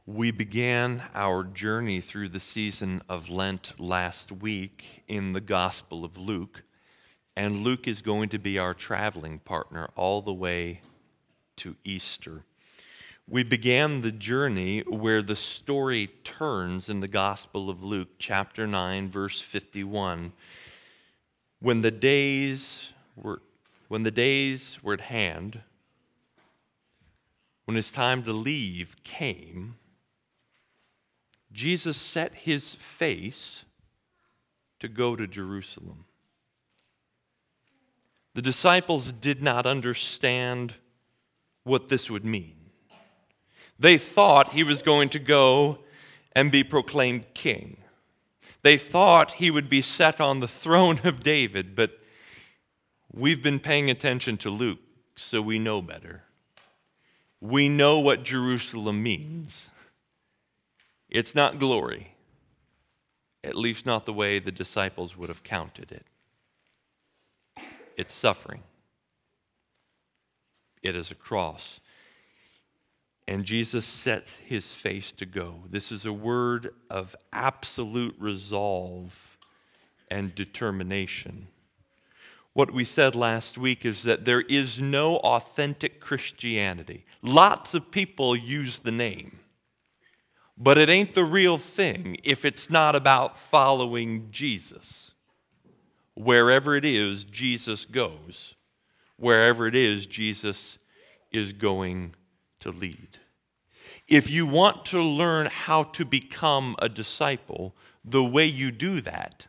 We began our journey through the season of Lent last week in the Gospel of Luke, and Luke is going to be our traveling partner all the way to Easter. We began the journey where the story turns in the Gospel of Luke, chapter 9, verse 51. When the days were at hand, when his time to leave came, Jesus set his face to go to Jerusalem. The disciples did not understand what this would mean. They thought he was going to go and be proclaimed king. They thought he would be set on the throne of David, but we've been paying attention to Luke, so we know better. We know what Jerusalem means. It's not glory, at least not the way the disciples would have counted it. It's suffering. It is a cross. And Jesus sets his face to go. This is a word of absolute resolve and determination. What we said last week is that there is no authentic Christianity. Lots of people use the name. But it ain't the real thing if it's not about following Jesus. Wherever it is, Jesus goes. Wherever it is, Jesus is going to lead. If you want to learn how to become a disciple, the way you do that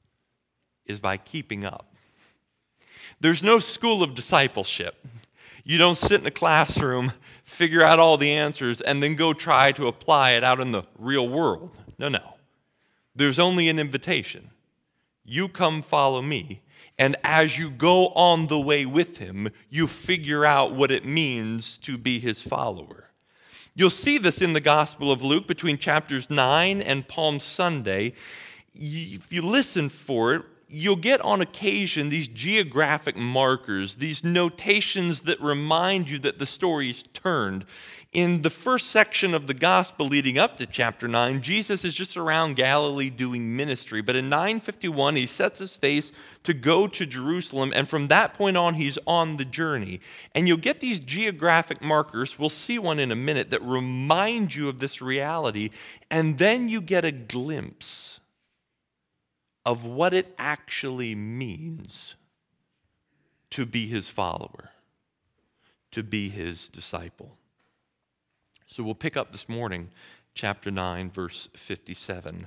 is by keeping up. There's no school of discipleship. You don't sit in a classroom, figure out all the answers, and then go try to apply it out in the real world. No. There's only an invitation. You come follow me, and as you go on the way with him, you figure out what it means to be his follower. You'll see this in the Gospel of Luke between chapters 9 and Palm Sunday. If you listen for it, you'll get on occasion these geographic markers, these notations that remind you that the story's turned. In the first section of the gospel leading up to chapter 9, Jesus is just around Galilee doing ministry. But in 9:51, he sets his face to go to Jerusalem, and from that point on, he's on the journey. And you'll get these geographic markers, we'll see one in a minute, that remind you of this reality. And then you get a glimpse of what it actually means to be his follower, to be his disciple. So we'll pick up this morning, chapter 9, verse 57.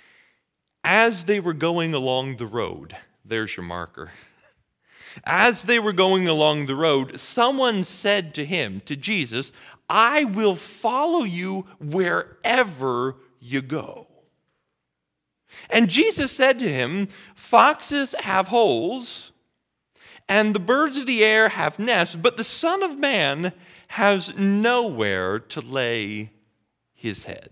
As they were going along the road, there's your marker. As they were going along the road, someone said to him, to Jesus, "I will follow you wherever you go." And Jesus said to him, "Foxes have holes, and the birds of the air have nests, but the Son of Man has nowhere to lay his head."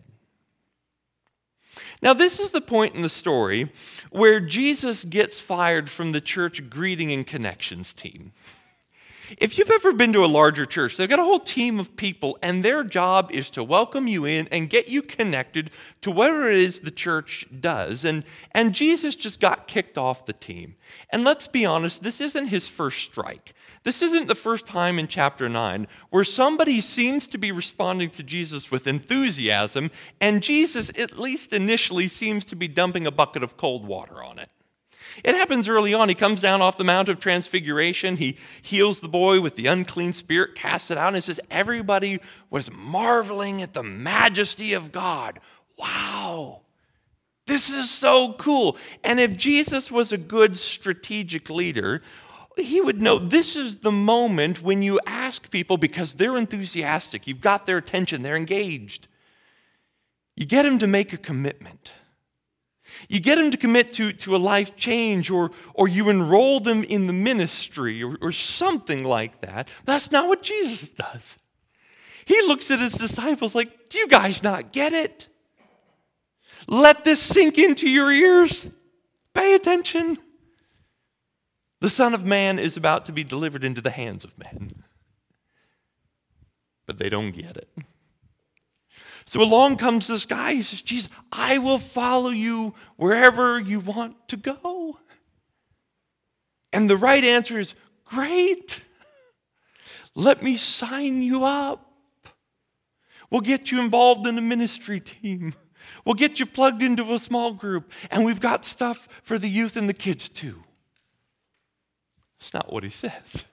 Now, this is the point in the story where Jesus gets fired from the church greeting and connections team. If you've ever been to a larger church, they've got a whole team of people, and their job is to welcome you in and get you connected to whatever it is the church does. And Jesus just got kicked off the team. And let's be honest, this isn't his first strike. This isn't the first time in chapter 9 where somebody seems to be responding to Jesus with enthusiasm, and Jesus, at least initially, seems to be dumping a bucket of cold water on it. It happens early on. He comes down off the Mount of Transfiguration. He heals the boy with the unclean spirit, casts it out, and it says everybody was marveling at the majesty of God. Wow, this is so cool. And if Jesus was a good strategic leader, he would know this is the moment when you ask people, because they're enthusiastic, you've got their attention, they're engaged. You get them to make a commitment. You get them to commit to a life change, or you enroll them in the ministry or something like that. That's not what Jesus does. He looks at his disciples like, "Do you guys not get it? Let this sink into your ears. Pay attention. The Son of Man is about to be delivered into the hands of men." But they don't get it. So along comes this guy. He says, Jesus, I will follow you wherever you want to go. And the right answer is, great. Let me sign you up. We'll get you involved in a ministry team. We'll get you plugged into a small group. And we've got stuff for the youth and the kids too. That's not what he says.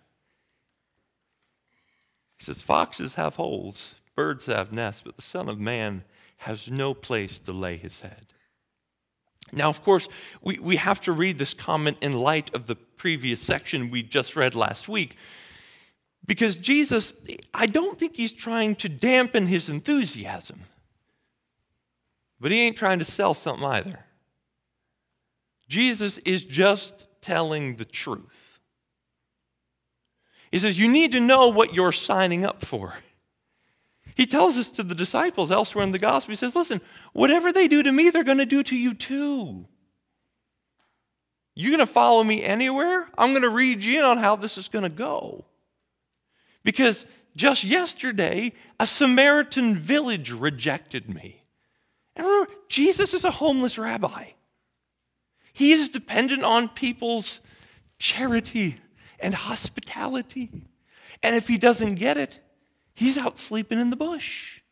He says, foxes have holes, birds have nests, but the Son of Man has no place to lay his head. Now, of course, we have to read this comment in light of the previous section we just read last week, because Jesus, I don't think he's trying to dampen his enthusiasm, but he ain't trying to sell something either. Jesus is just telling the truth. He says, you need to know what you're signing up for. He tells this to the disciples elsewhere in the gospel. He says, listen, whatever they do to me, they're going to do to you too. You're going to follow me anywhere? I'm going to read you in on how this is going to go. Because just yesterday, a Samaritan village rejected me. And remember, Jesus is a homeless rabbi. He is dependent on people's charity and hospitality. And if he doesn't get it, he's out sleeping in the bush.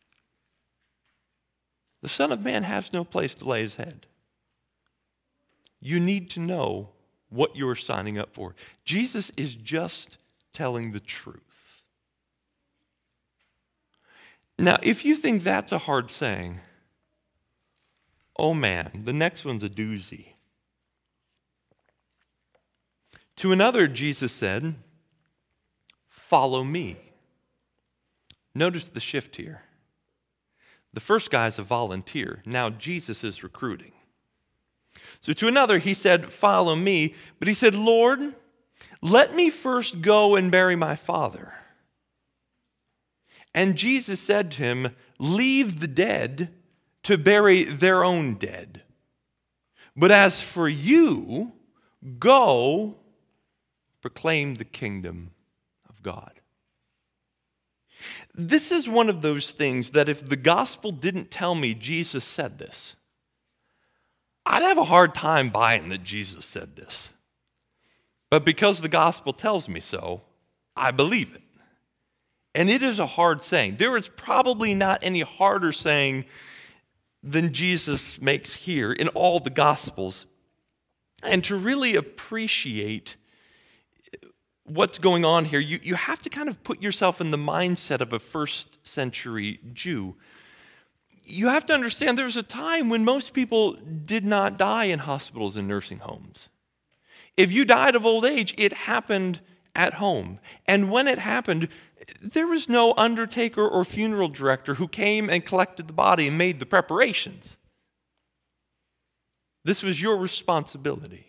The Son of Man has no place to lay his head. You need to know what you're signing up for. Jesus is just telling the truth. Now, if you think that's a hard saying, oh man, the next one's a doozy. To another, Jesus said, follow me. Notice the shift here. The first guy's a volunteer. Now Jesus is recruiting. So to another, he said, follow me. But he said, Lord, let me first go and bury my father. And Jesus said to him, leave the dead to bury their own dead. But as for you, go proclaim the kingdom of God. This is one of those things that if the gospel didn't tell me Jesus said this, I'd have a hard time buying that Jesus said this. But because the gospel tells me so, I believe it. And it is a hard saying. There is probably not any harder saying than Jesus makes here in all the gospels. And to really appreciate what's going on here, you have to kind of put yourself in the mindset of a first century Jew. You have to understand there was a time when most people did not die in hospitals and nursing homes. If you died of old age, it happened at home. And when it happened, there was no undertaker or funeral director who came and collected the body and made the preparations. This was your responsibility.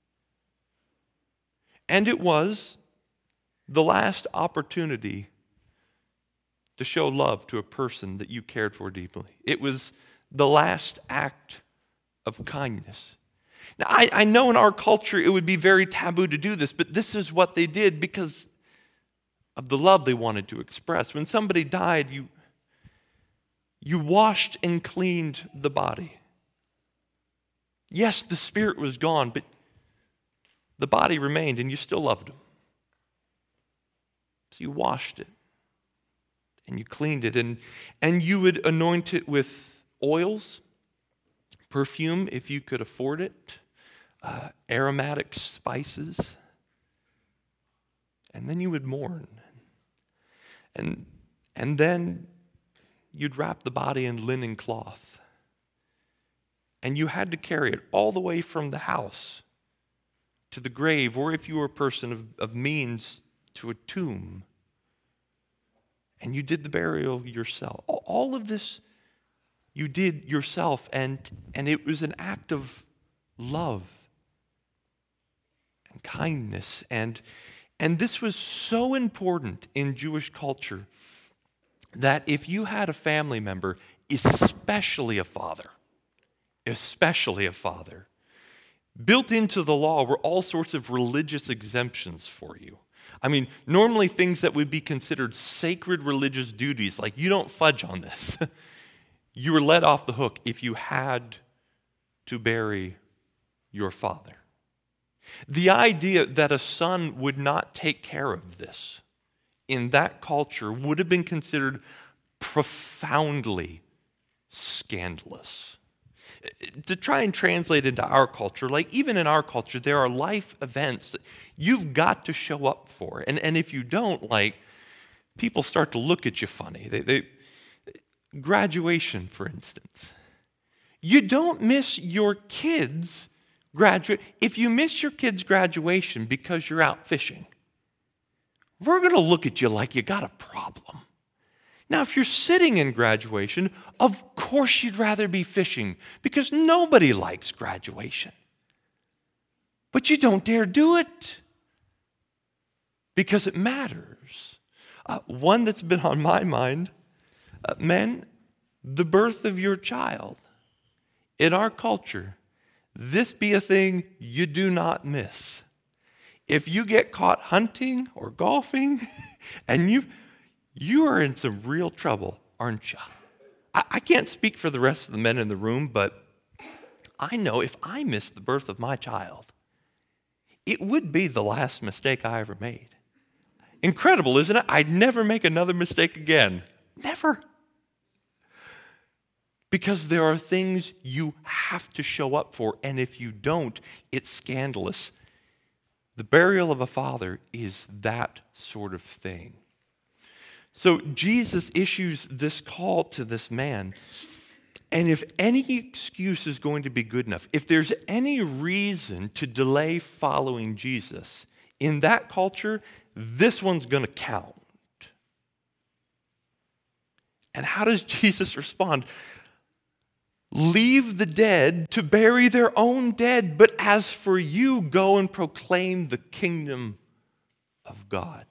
And it was the last opportunity to show love to a person that you cared for deeply. It was the last act of kindness. Now, I know in our culture it would be very taboo to do this, but this is what they did because of the love they wanted to express. When somebody died, you washed and cleaned the body. Yes, the spirit was gone, but the body remained and you still loved him. So you washed it and you cleaned it and you would anoint it with oils, perfume if you could afford it, aromatic spices, and then you would mourn. And then you'd wrap the body in linen cloth. And you had to carry it all the way from the house to the grave, or if you were a person of means, to a tomb. And you did the burial yourself. All of this you did yourself, and it was an act of love and kindness. And this was so important in Jewish culture that if you had a family member, especially a father, built into the law were all sorts of religious exemptions for you. I mean, normally things that would be considered sacred religious duties, like you don't fudge on this. You were let off the hook if you had to bury your father. The idea that a son would not take care of this in that culture would have been considered profoundly scandalous. To try and translate into our culture, like even in our culture, there are life events that you've got to show up for. And if you don't, like, people start to look at you funny. Graduation, for instance. You don't miss your kids' if you miss your kid's graduation because you're out fishing, we're going to look at you like you got a problem. Now, if you're sitting in graduation, of course you'd rather be fishing because nobody likes graduation. But you don't dare do it because it matters. One that's been on my mind, men, the birth of your child. In our culture, this be a thing you do not miss. If you get caught hunting or golfing and you are in some real trouble, aren't you? I can't speak for the rest of the men in the room, but I know if I missed the birth of my child, it would be the last mistake I ever made. Incredible, isn't it? I'd never make another mistake again. Never. Because there are things you have to show up for, and if you don't, it's scandalous. The burial of a father is that sort of thing. So Jesus issues this call to this man, and if any excuse is going to be good enough, if there's any reason to delay following Jesus, in that culture, this one's going to count. And how does Jesus respond? Leave the dead to bury their own dead, but as for you, go and proclaim the kingdom of God.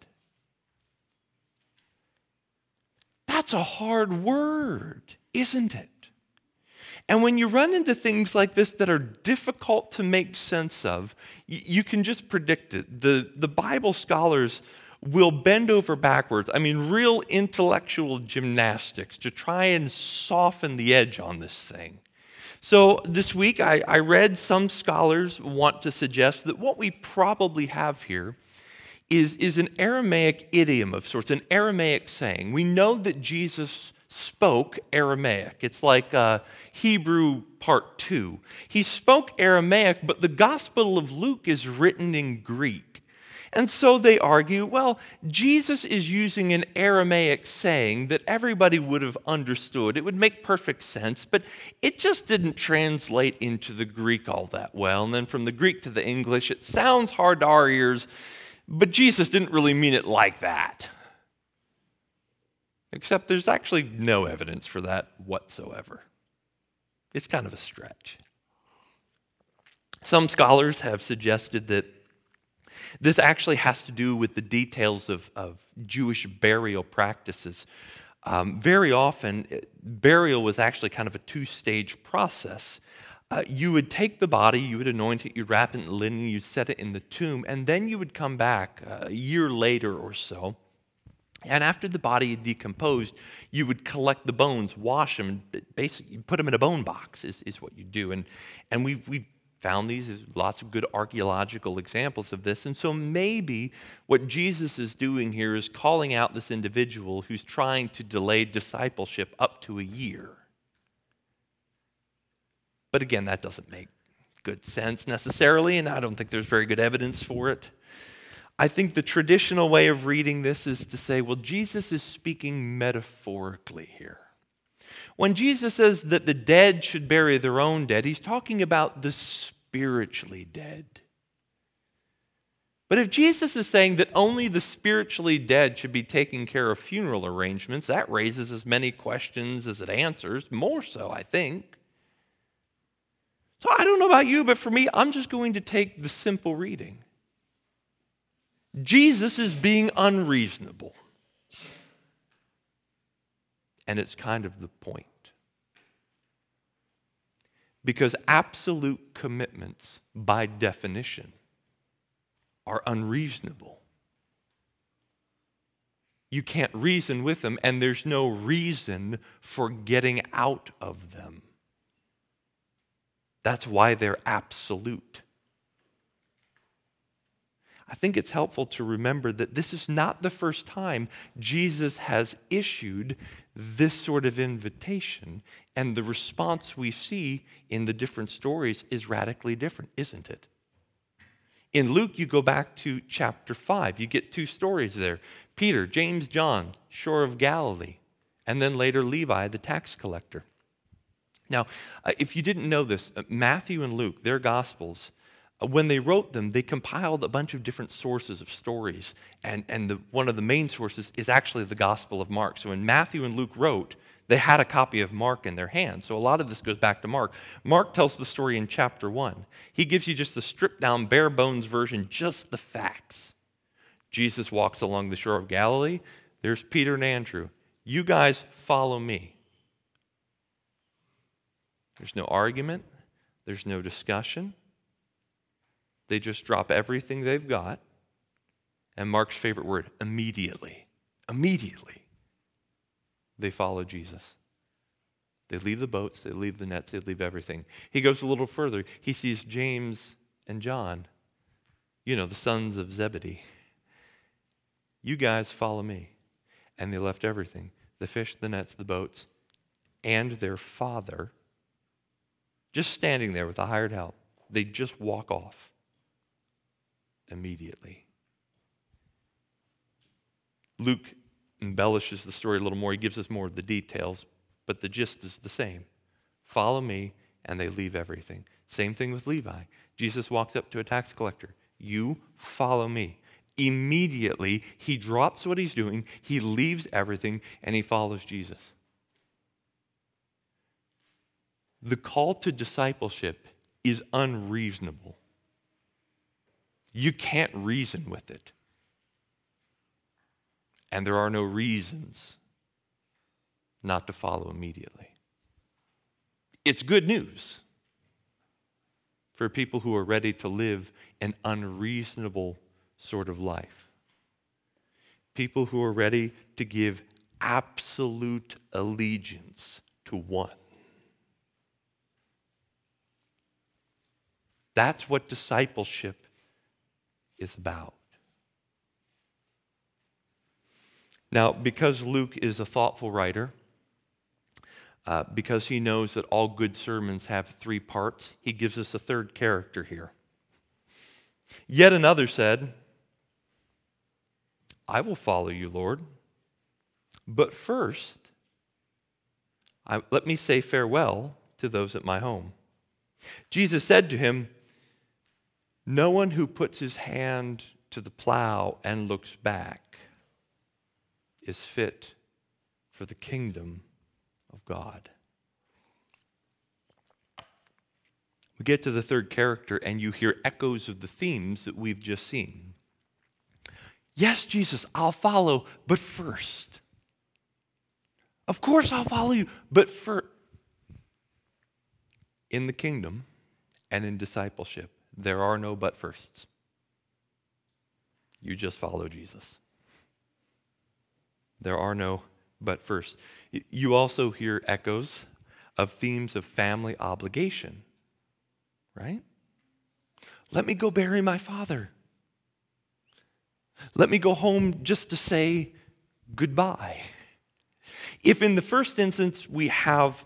That's a hard word, isn't it? And when you run into things like this that are difficult to make sense of, you can just predict it. The Bible scholars will bend over backwards, real intellectual gymnastics to try and soften the edge on this thing. So this week I read some scholars want to suggest that what we probably have here is an Aramaic idiom of sorts, an Aramaic saying. We know that Jesus spoke Aramaic. It's like Hebrew part 2. He spoke Aramaic, but the Gospel of Luke is written in Greek. And so they argue, well, Jesus is using an Aramaic saying that everybody would have understood. It would make perfect sense, but it just didn't translate into the Greek all that well. And then from the Greek to the English, it sounds hard to our ears, but Jesus didn't really mean it like that. Except there's actually no evidence for that whatsoever. It's kind of a stretch. Some scholars have suggested that this actually has to do with the details of Jewish burial practices. Very often, burial was actually kind of a two-stage process. You would take the body, you would anoint it, you'd wrap it in linen, you'd set it in the tomb, and then you would come back a year later or so. And after the body had decomposed, you would collect the bones, wash them, basically put them in a bone box is what you do. And we've found these, there's lots of good archaeological examples of this. And so maybe what Jesus is doing here is calling out this individual who's trying to delay discipleship up to a year. But again, that doesn't make good sense necessarily, and I don't think there's very good evidence for it. I think the traditional way of reading this is to say, well, Jesus is speaking metaphorically here. When Jesus says that the dead should bury their own dead, he's talking about the spiritually dead. But if Jesus is saying that only the spiritually dead should be taking care of funeral arrangements, that raises as many questions as it answers, more so, I think. So I don't know about you, but for me, I'm just going to take the simple reading. Jesus is being unreasonable. And it's kind of the point. Because absolute commitments, by definition, are unreasonable. You can't reason with them, and there's no reason for getting out of them. That's why they're absolute. I think it's helpful to remember that this is not the first time Jesus has issued this sort of invitation, and the response we see in the different stories is radically different, isn't it? In Luke, you go back to chapter 5. You get two stories there. Peter, James, John, shore of Galilee, and then later Levi, the tax collector. Now, if you didn't know this, Matthew and Luke, their Gospels, when they wrote them, they compiled a bunch of different sources of stories, and one of the main sources is actually the Gospel of Mark. So when Matthew and Luke wrote, they had a copy of Mark in their hand. So a lot of this goes back to Mark. Mark tells the story in chapter 1. He gives you just the stripped-down, bare-bones version, just the facts. Jesus walks along the shore of Galilee. There's Peter and Andrew. You guys follow me. There's no argument. There's no discussion. They just drop everything they've got. And Mark's favorite word, immediately. Immediately. They follow Jesus. They leave the boats, they leave the nets, they leave everything. He goes a little further. He sees James and John, the sons of Zebedee. You guys follow me. And they left everything. The fish, the nets, the boats, and their father, just standing there with a hired help. They just walk off immediately. Luke embellishes the story a little more. He gives us more of the details, but the gist is the same. Follow me, and they leave everything. Same thing with Levi. Jesus walks up to a tax collector. You follow me. Immediately, he drops what he's doing, he leaves everything, and he follows Jesus. The call to discipleship is unreasonable. You can't reason with it. And there are no reasons not to follow immediately. It's good news for people who are ready to live an unreasonable sort of life. People who are ready to give absolute allegiance to one. That's what discipleship is about. Now, because Luke is a thoughtful writer, because he knows that all good sermons have three parts, he gives us a third character here. Yet another said, I will follow you, Lord, but first, let me say farewell to those at my home. Jesus said to him, no one who puts his hand to the plow and looks back is fit for the kingdom of God. We get to the third character and you hear echoes of the themes that we've just seen. Yes, Jesus, I'll follow, but first. Of course I'll follow you, but first. In the kingdom and in discipleship, there are no but firsts. You just follow Jesus. There are no but firsts. You also hear echoes of themes of family obligation, right? Let me go bury my father. Let me go home just to say goodbye. If in the first instance we have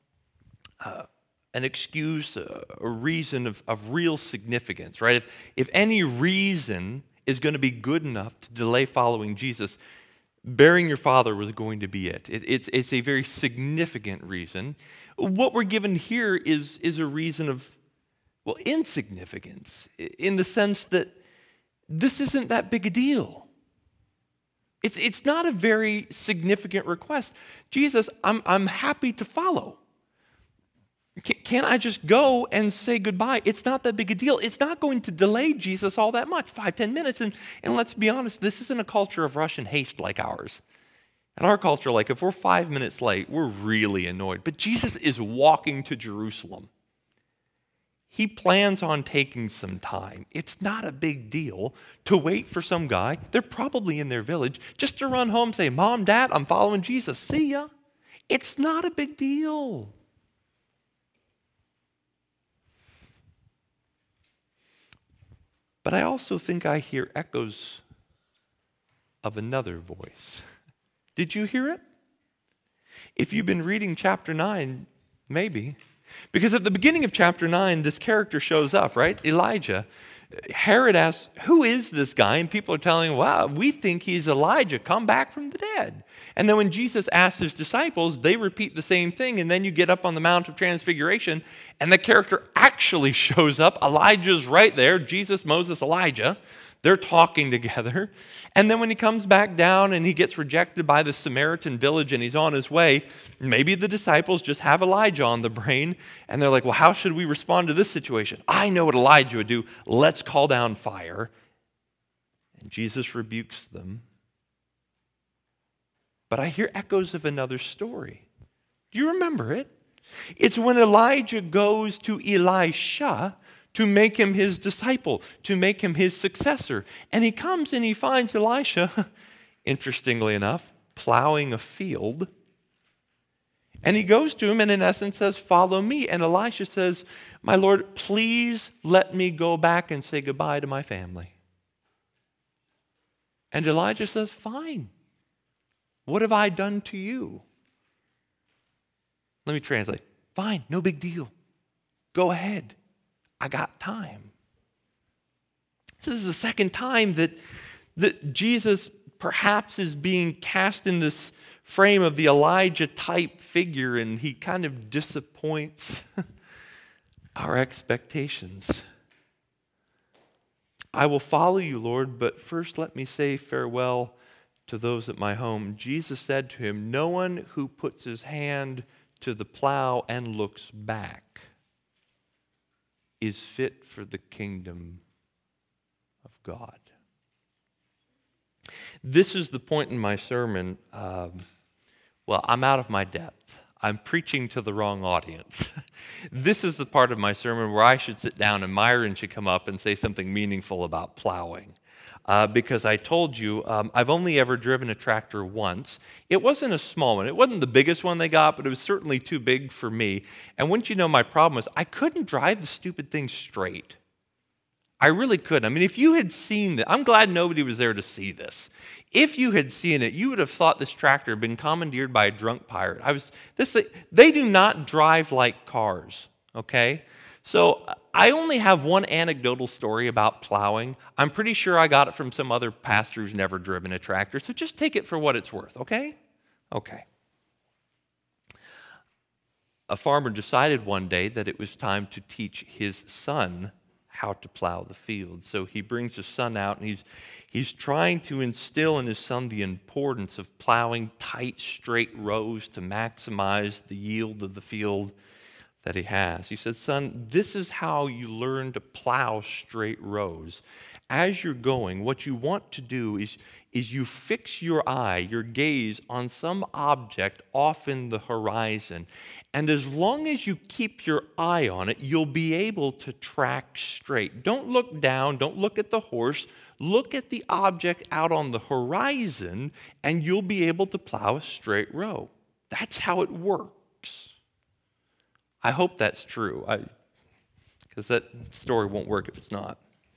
an excuse, a reason of real significance, right? If any reason is going to be good enough to delay following Jesus, burying your father was going to be it. It's a very significant reason. What we're given here is a reason of, insignificance, in the sense that this isn't that big a deal. It's not a very significant request. Jesus, I'm happy to follow. Can't I just go and say goodbye? It's not that big a deal. It's not going to delay Jesus all that much, 5-10 minutes. And let's be honest, this isn't a culture of rush and haste like ours. In our culture, like if we're 5 minutes late, we're really annoyed. But Jesus is walking to Jerusalem. he plans on taking some time. It's not a big deal to wait for some guy, they're probably in their village, just to run home and say, Mom, Dad, I'm following Jesus. See ya. It's not a big deal. But I also think I hear echoes of another voice. Did you hear it? If you've been reading chapter 9, maybe. Because at the beginning of chapter 9, this character shows up, right? Elijah. Herod asks, who is this guy? And people are telling him, wow, we think he's Elijah, come back from the dead. And then when Jesus asks his disciples, they repeat the same thing. And then you get up on the Mount of Transfiguration, and the character actually shows up. Elijah's right there, Jesus, Moses, Elijah. They're talking together. And then when he comes back down and he gets rejected by the Samaritan village and he's on his way, maybe the disciples just have Elijah on the brain and they're like, well, how should we respond to this situation? I know what Elijah would do. Let's call down fire. And Jesus rebukes them. But I hear echoes of another story. Do you remember it? It's when Elijah goes to Elisha to make him his disciple, to make him his successor. And he comes and he finds Elisha, interestingly enough, plowing a field. And he goes to him and in essence says, follow me. And Elisha says, my Lord, please let me go back and say goodbye to my family. And Elijah says, fine. What have I done to you? Let me translate. Fine, no big deal. Go ahead. I got time. This is the second time that Jesus perhaps is being cast in this frame of the Elijah type figure, and he kind of disappoints our expectations. I will follow you, Lord, but first let me say farewell to those at my home. Jesus said to him, no one who puts his hand to the plow and looks back is fit for the kingdom of God. This is the point in my sermon. I'm out of my depth. I'm preaching to the wrong audience. This is the part of my sermon where I should sit down and Myron should come up and say something meaningful about plowing. Because I told you, I've only ever driven a tractor once. It wasn't a small one. It wasn't the biggest one they got, but it was certainly too big for me. And wouldn't you know, my problem was I couldn't drive the stupid thing straight. I really couldn't. I mean, if you had seen that, I'm glad nobody was there to see this. If you had seen it, you would have thought this tractor had been commandeered by a drunk pirate. They do not drive like cars, okay? So I only have one anecdotal story about plowing. I'm pretty sure I got it from some other pastor who's never driven a tractor, so just take it for what it's worth, okay? Okay. A farmer decided one day that it was time to teach his son how to plow the field. So he brings his son out and he's trying to instill in his son the importance of plowing tight, straight rows to maximize the yield of the field that he has. He said, son, this is how you learn to plow straight rows. As you're going, what you want to do is you fix your eye, your gaze on some object off in the horizon. And as long as you keep your eye on it, you'll be able to track straight. Don't look down, don't look at the horse. Look at the object out on the horizon, and you'll be able to plow a straight row. That's how it works. I hope that's true, because that story won't work if it's not.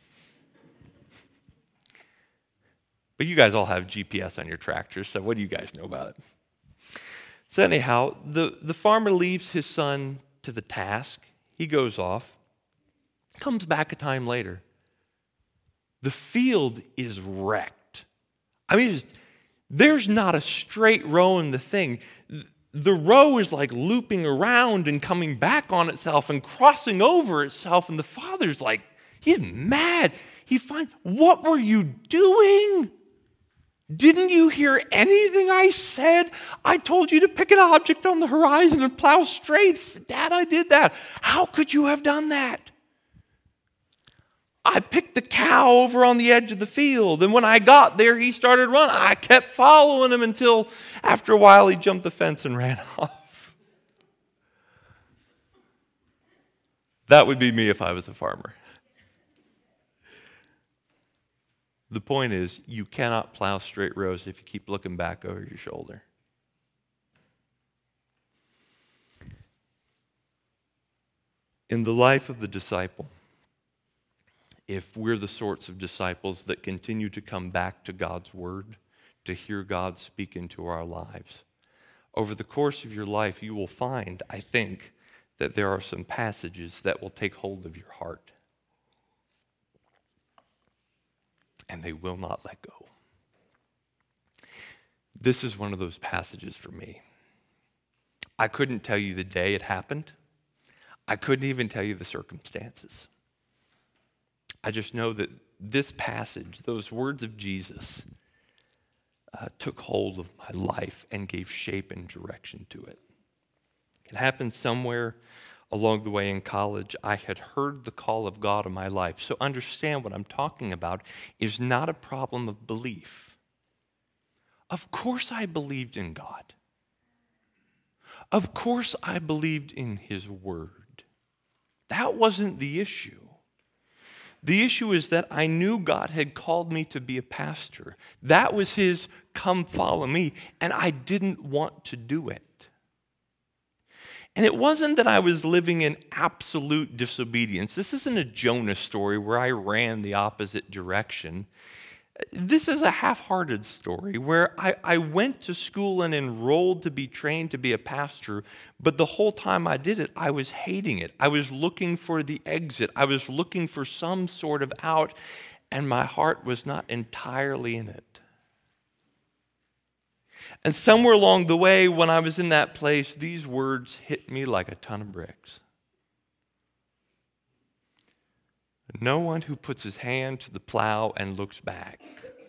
But you guys all have GPS on your tractors, so what do you guys know about it? So anyhow, the farmer leaves his son to the task. He goes off, comes back a time later. The field is wrecked. I mean, there's not a straight row in the thing. The row is like looping around and coming back on itself and crossing over itself. And the father's like, he's mad. He finds, what were you doing? Didn't you hear anything I said? I told you to pick an object on the horizon and plow straight. He said, Dad, I did that. How could you have done that? I picked the cow over on the edge of the field, and when I got there, he started running. I kept following him until after a while he jumped the fence and ran off. That would be me if I was a farmer. The point is, you cannot plow straight rows if you keep looking back over your shoulder. In the life of the disciple, if we're the sorts of disciples that continue to come back to God's word, to hear God speak into our lives, over the course of your life, you will find, I think, that there are some passages that will take hold of your heart. And they will not let go. This is one of those passages for me. I couldn't tell you the day it happened. I couldn't even tell you the circumstances. I just know that this passage, those words of Jesus, took hold of my life and gave shape and direction to it. It happened somewhere along the way in college. I had heard the call of God in my life. So understand what I'm talking about is not a problem of belief. Of course I believed in God. Of course I believed in His Word. That wasn't the issue. The issue is that I knew God had called me to be a pastor. That was His come follow me, and I didn't want to do it. And it wasn't that I was living in absolute disobedience. This isn't a Jonah story where I ran the opposite direction. This is a half-hearted story where I went to school and enrolled to be trained to be a pastor, but the whole time I did it, I was hating it. I was looking for the exit. I was looking for some sort of out, and my heart was not entirely in it. And somewhere along the way, when I was in that place, these words hit me like a ton of bricks. No one who puts his hand to the plow and looks back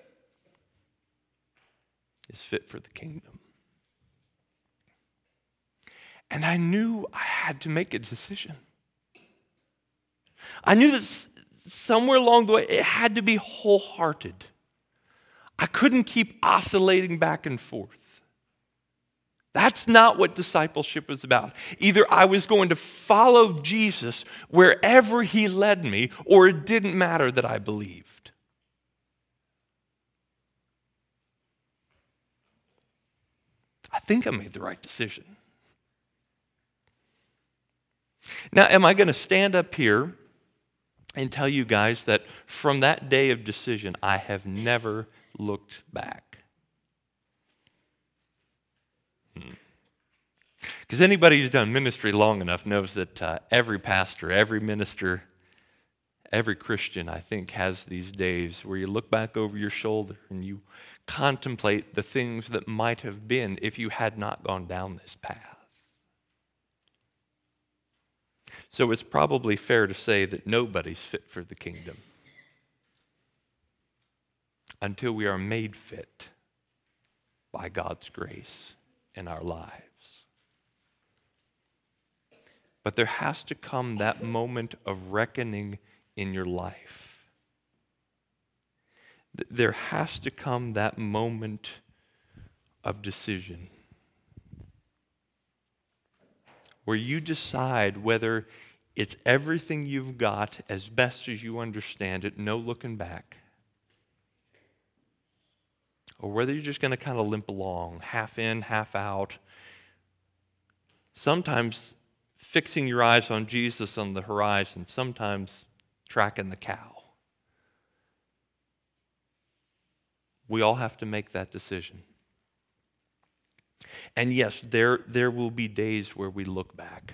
is fit for the kingdom. And I knew I had to make a decision. I knew that somewhere along the way, it had to be wholehearted. I couldn't keep oscillating back and forth. That's not what discipleship is about. Either I was going to follow Jesus wherever He led me, or it didn't matter that I believed. I think I made the right decision. Now, am I going to stand up here and tell you guys that from that day of decision, I have never looked back? Because anybody who's done ministry long enough knows that every pastor, every minister, every Christian, I think, has these days where you look back over your shoulder and you contemplate the things that might have been if you had not gone down this path. So it's probably fair to say that nobody's fit for the kingdom until we are made fit by God's grace in our lives. But there has to come that moment of reckoning in your life. There has to come that moment of decision where you decide whether it's everything you've got as best as you understand it, no looking back, or whether you're just going to kind of limp along, half in, half out. Sometimes fixing your eyes on Jesus on the horizon, sometimes tracking the cow. We all have to make that decision. And yes, there will be days where we look back.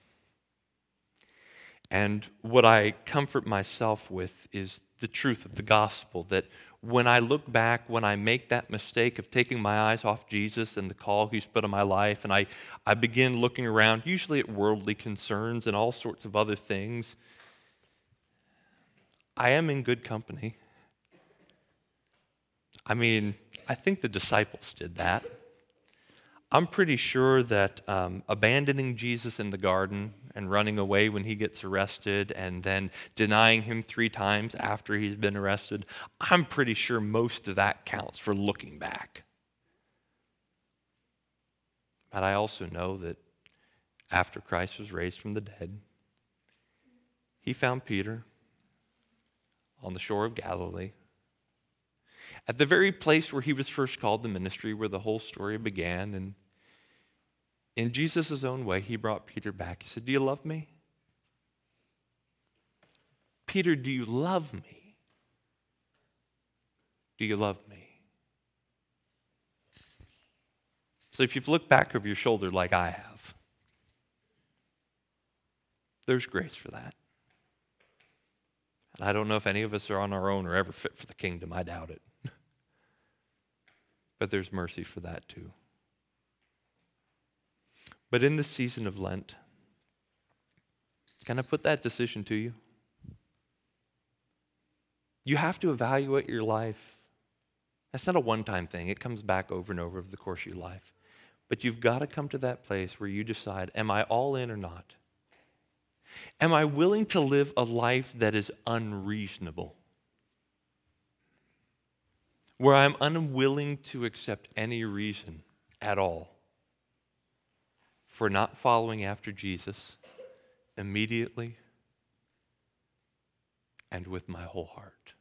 And what I comfort myself with is the truth of the gospel, that when I look back, when I make that mistake of taking my eyes off Jesus and the call He's put on my life, and I begin looking around, usually at worldly concerns and all sorts of other things, I am in good company. I mean, I think the disciples did that. I'm pretty sure that abandoning Jesus in the garden and running away when He gets arrested and then denying Him 3 times after He's been arrested, I'm pretty sure most of that counts for looking back. But I also know that after Christ was raised from the dead, he found Peter on the shore of Galilee, at the very place where he was first called to ministry, where the whole story began. And in Jesus' own way, he brought Peter back. He said, "Do you love me? Peter, do you love me? Do you love me?" So if you've looked back over your shoulder like I have, there's grace for that. And I don't know if any of us are on our own or ever fit for the kingdom. I doubt it. But there's mercy for that too. But in this season of Lent, can I put that decision to you? You have to evaluate your life. That's not a one-time thing. It comes back over and over the course of your life. But you've got to come to that place where you decide, am I all in or not? Am I willing to live a life that is unreasonable? Where I'm unwilling to accept any reason at all for not following after Jesus immediately and with my whole heart.